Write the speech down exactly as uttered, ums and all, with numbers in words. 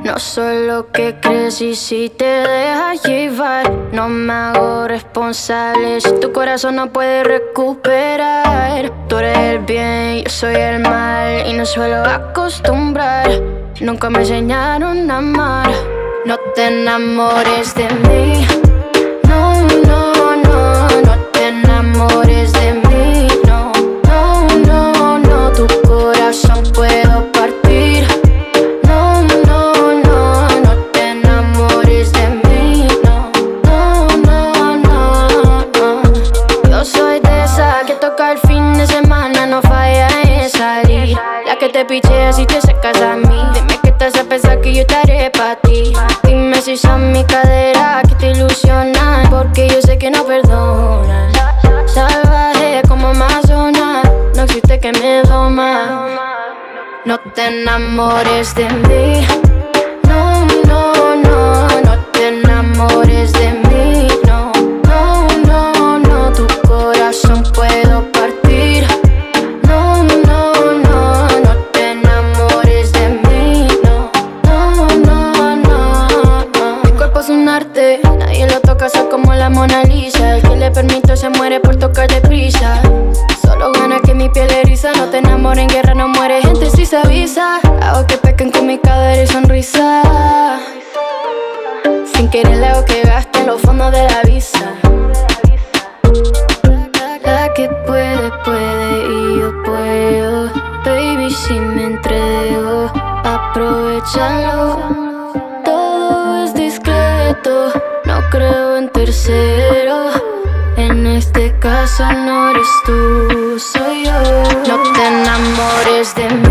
No soy lo que crees y si te dejas llevar, no me hago responsable si tu corazón no puede recuperar. Tú eres el bien, yo soy el mal y no suelo acostumbrar. Nunca me enseñaron a amar. No te enamores de mí. No, no, no, no te enamores de mí. No, no, no, no, tu corazón puedo partir. No, no, no, no te enamores de mí. No, no, no, no, no. Yo soy de esa que toca el fin de semana, no falla en salir. La que te pichea si te secas a mí. Dime qué te hace pensar que yo estaré pa' ti. Dime si son mi cadera que te ilusionan, porque yo sé que no perdonan. Salvaje como Amazonas, no existe que me doma. No te enamores de mí. No, no, no, no te enamores de mí. No, no, no, no, tu corazón puedo partir. No, no, no, no te enamores de mí. No, no, no, no, no. Mi cuerpo es un arte, nadie lo toca, soy como la Mona Lisa. El que le permito se muere por tocar deprisa. Solo gana que mi piel eriza. No te enamores, en guerra no muere gente si se avisa. Hago que pequen con mi cadera y sonrisa. Sin querer le hago que gaste en los fondos de la visa. La que puede, puede y yo puedo. Baby, si me entrego, aprovechalo. Todo es discreto, no creo en tercero. En este caso no eres tú, soy yo. No te enamores de mí.